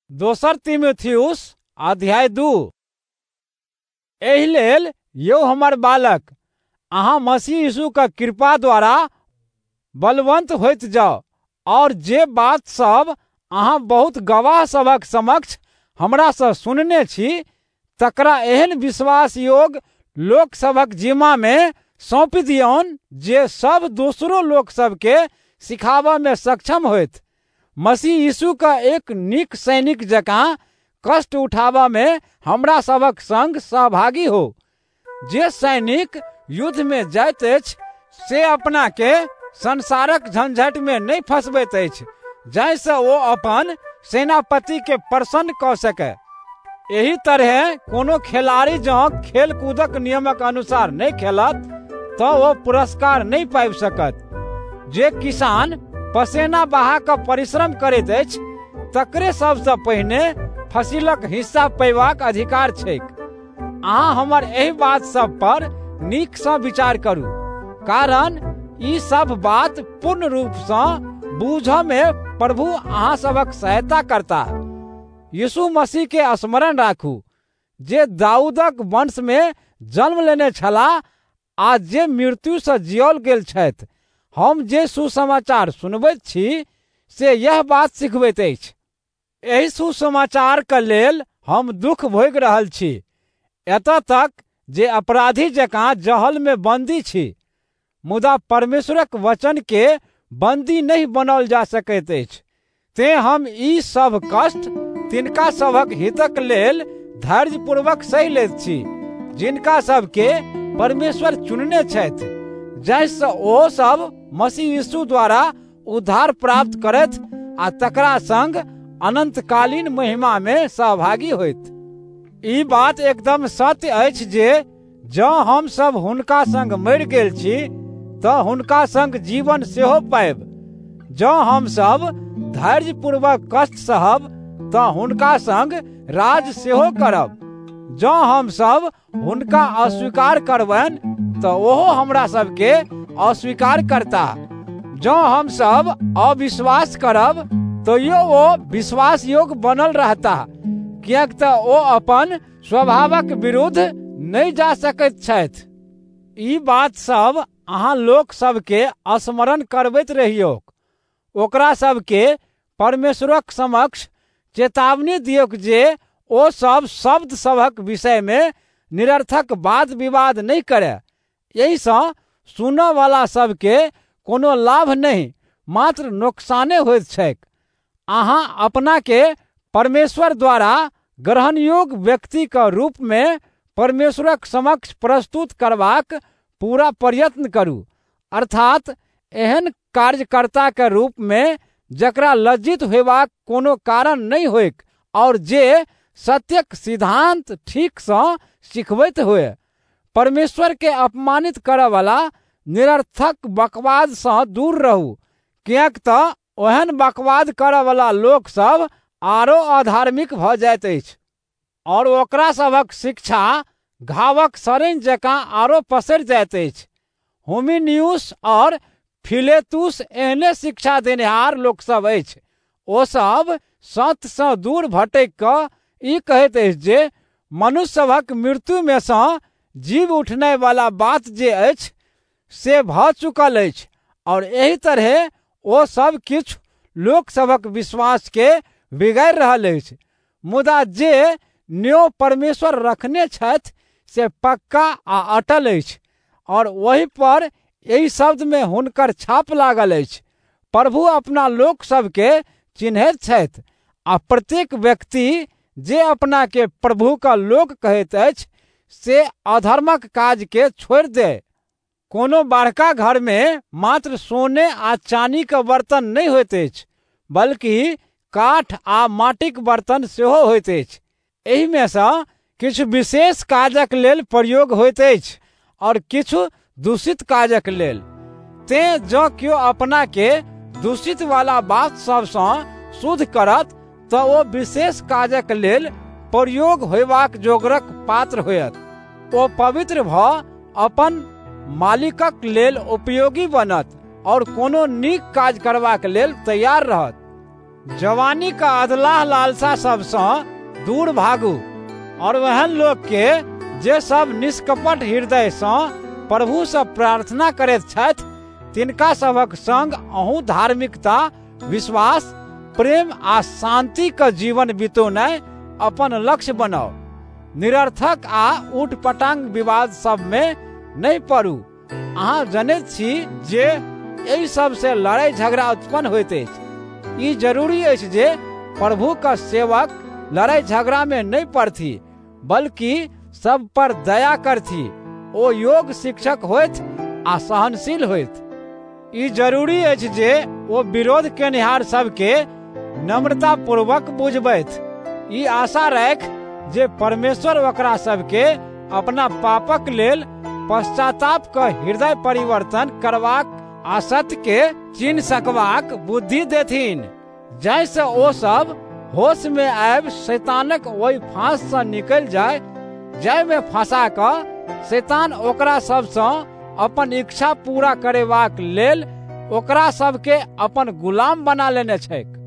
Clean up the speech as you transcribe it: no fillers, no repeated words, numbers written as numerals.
दोसर तीमुथियुस अध्याय 2। एहि लेल यौ हमर बालक, अहाँ मसीह यीशु के कृपा द्वारा बलवंत होइत जाओ, और जे बात सब अहाँ बहुत गवाह सभक समक्ष हमरा सँ सुनने छी, तकरा एहन विश्वास योग्य लोक सभक जिम्मा में सौंपि दियौन जे सब दोसरो लोक सबके सिखाबऽ में सक्षम होइत। मसीह यीशु का एक नीक सैनिक जकाँ कष्ट उठाबऽ में हमरा सभक संग सहभागी हो। जे सैनिक युद्ध में जाइत अछि से अपना के संसारक झंझट में नहीं फंसबैत अछि, जाहिसँ ओ अपन सेनापति के प्रसन्न कऽ सकै। एही तरह कोनो खिलाड़ी जँ खेल कूदक नियमक अनुसार नहीं खेलत तऽ ओ पुरस्कार नहीं पाबि सकत। जे किसान पसेना बहा कऽ परिश्रम करैत अछि तकरे सबसँ पहिने फसिलक हिस्सा पयबाक अधिकार छैक। अहाँ हमर एहि बात सब पर नीक सँ विचार करू, कारण ई सब बात पूर्ण रूप सँ बूझऽ में प्रभु अहाँ सबक सहायता करता। यीशु मसीह के स्मरण राखू, जे दाऊदक वंश में जन्म लेने छलाह आ जे मृत्यु सँ जियाओल गेल छथि। हम जे सुसमाचार सुनबैत छी से यह बात सिखबैत अछि। एहि सुसमाचार के लेल हम दुख भोगि रहल छी, एतऽ तक जे अपराधी जकाँ जहल में बंदी छी। मुदा परमेश्वरक वचन के बंदी नहीं बनाओल जा सकैत अछि। तें हम ई सब कष्ट तिनका सभक हितक लेल धैर्यपूर्वक सहि लैत छी, जिनका सबके परमेश्वर चुनने छथि, जाहिसँ ओ सब मसीह यीशु द्वारा उद्धार प्राप्त करथि आ तकरा संग अनंतकालीन महिमा में सहभागी होइत। ई बात एकदम सत्य अछि जे जँ हम सब हुनका संग मरि गेल छी तऽ हुनका संग जीवन सेहो पायब। जँ हम सब धैर्यपूर्वक कष्ट सहब तऽ हुनका संग राज सेहो करब। जँ हम सब हुनका अस्वीकार करबनि तऽ ओहो हमरा सबके अस्वीकार करता। जँ हम सब अविश्वास करब तैयो ओ विश्वास योग्य बनल रहता, किएक तऽ ओ अपन स्वभावक विरुद्ध नहीं जा सकैत छथि। ई बात सब अहाँ लोक सबके स्मरण करबैत रहियौक। ओकरा सबके परमेश्वरक समक्ष चेतावनी दियौक जे ओ सब शब्द सभक विषय में निरर्थक वाद विवाद नहीं करे। यही सँ सुनऽ वाला सबके कोनो लाभ नहीं, मात्र नुकसाने होइत छैक। अहाँ अपना के परमेश्वर द्वारा ग्रहण योग्य व्यक्ति के रूप में परमेश्वरक समक्ष प्रस्तुत करबाक पूरा प्रयत्न करू, अर्थात एहन कार्यकर्ता के रूप में जकरा लज्जित होयबाक कोनो कारण नहीं होइक, और जे सत्यक सिद्धांत ठीक सँ सिखबैत होय। परमेश्वर के अपमानित करऽ वाला निरर्थक बकवाद सँ दूर रहू, किएक तऽ ओहन बकवाद करऽ वाला लोक सब आरो अधार्मिक भऽ जाइत अछि, और ओकरा सभक शिक्षा घावक सड़नि जकाँ आरो पसरि जाइत अछि। हुमिनियुस और फिलेतुस एहने शिक्षा देनिहार लोक सब अछि। ओ सब सत्य सँ दूर भटकि कऽ ई कहैत अछि जे मनुष्य सभक मृत्यु में सँ जीव उठनाय वाला बात जे अछि से भऽ चुकल अछि, और एही तरह ओ सब किछु लोक सभक विश्वास के बिगाड़ि रहल अछि। मुदा जे न्योय परमेश्वर रखने छथि से पक्का आ अटल अछि, और वही पर एहि शब्द में हुनकर छाप लागल अछि। प्रभु अपना लोक सबके चिन्हैत छथि, आ प्रत्येक व्यक्ति जे अपना के प्रभु का लोक कहैत अछि से अधर्मक काज के छोड़ि दे। कोनो बड़का घर में मात्र सोने आ चानी के बर्तन नहीं होइत अछि, बल्कि काठ आ माटिक बर्तन सेहो होइत अछि। एहि में सँ किछु विशेष काजक लेल प्रयोग होइत अछि और किछु दूषित काजक लेल। तें जँ केओ अपना के दूषित वाला बात सब सँ शुद्ध करत तऽ ओ विशेष काजक लेल प्रयोग होयबाक जोगरक पात्र होयत। ओ पवित्र भऽ अपन मालिकक लेल उपयोगी बनत और कोनो नीक काज करबाक लेल तैयार रहत। जवानी का अधलाह लालसा सबसँ दूर भागू, और वहन लोक के जे सब निष्कपट हृदय सँ प्रभु सँ प्रार्थना करैत छथि तिनका सभक संग अहूँ धार्मिकता, विश्वास, प्रेम आ शांति के जीवन बितौनाइ अपन लक्ष्य बनाउ। निरर्थक आ ऊट पटांग विवाद सब में नहीं पड़ू। अहाँ जनैत छी जे एहि सब से लड़ाई झगड़ा उत्पन्न होइत अछि। ई जरूरी अछि जे प्रभु का सेवक लड़ाई झगड़ा में नहीं पड़थि, बल्कि सब पर दया करथि। ओ योग शिक्षक होइत आ सहनशील होइत। ई जरूरी अछि जे ओ विरोध केनिहार सबके नम्रता पूर्वक बुझबैत। ई आशा राख जे परमेश्वर ओकरा सबके अपना पापक लेल पश्चाताप के हृदय परिवर्तन करबाक आ सत्य के चिन्ह सकबाक बुद्धि देथिन, जाहिसँ ओ सब होश में आबि शैतानक ओहि फांस सँ निकलि जाय जाहिमे फंसा कऽ शैतान ओकरा सबसँ अपन इच्छा पूरा करेबाक लेल ओकरा सबके अपन गुलाम बना लेने छैक।